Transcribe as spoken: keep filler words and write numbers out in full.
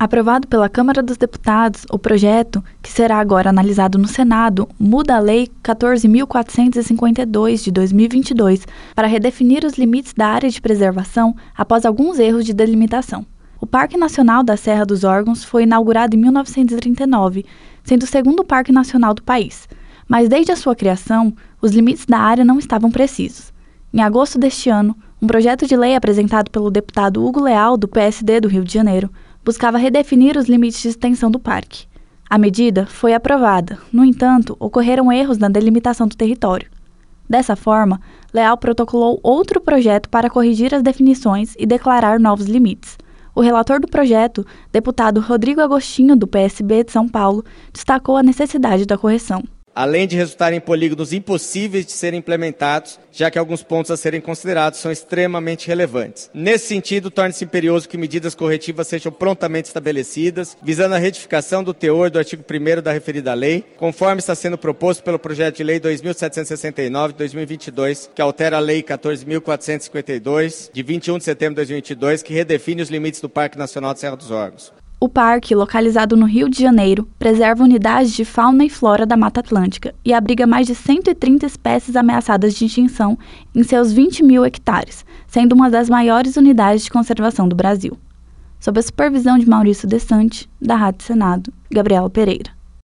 Aprovado pela Câmara dos Deputados, o projeto, que será agora analisado no Senado, muda a Lei quatorze mil quatrocentos e cinquenta e dois de dois mil e vinte e dois para redefinir os limites da área de preservação após alguns erros de delimitação. O Parque Nacional da Serra dos Órgãos foi inaugurado em mil novecentos e trinta e nove, sendo o segundo parque nacional do país, mas desde a sua criação, os limites da área não estavam precisos. Em agosto deste ano, um projeto de lei apresentado pelo deputado Hugo Leal, do P S D do Rio de Janeiro, buscava redefinir os limites de extensão do parque. A medida foi aprovada, no entanto, ocorreram erros na delimitação do território. Dessa forma, Leal protocolou outro projeto para corrigir as definições e declarar novos limites. O relator do projeto, deputado Rodrigo Agostinho, do P S B de São Paulo, destacou a necessidade da correção. Além de resultarem em polígonos impossíveis de serem implementados, já que alguns pontos a serem considerados são extremamente relevantes. Nesse sentido, torna-se imperioso que medidas corretivas sejam prontamente estabelecidas, visando a retificação do teor do artigo primeiro da referida lei, conforme está sendo proposto pelo projeto de lei dois mil setecentos e sessenta e nove de dois mil e vinte e dois, que altera a lei quatorze mil quatrocentos e cinquenta e dois, de vinte e um de setembro de dois mil e vinte e dois, que redefine os limites do Parque Nacional de Serra dos Órgãos. O parque, localizado no Rio de Janeiro, preserva unidades de fauna e flora da Mata Atlântica e abriga mais de cento e trinta espécies ameaçadas de extinção em seus vinte mil hectares, sendo uma das maiores unidades de conservação do Brasil. Sob a supervisão de Maurício Desante, da Rádio Senado, Gabriela Pereira.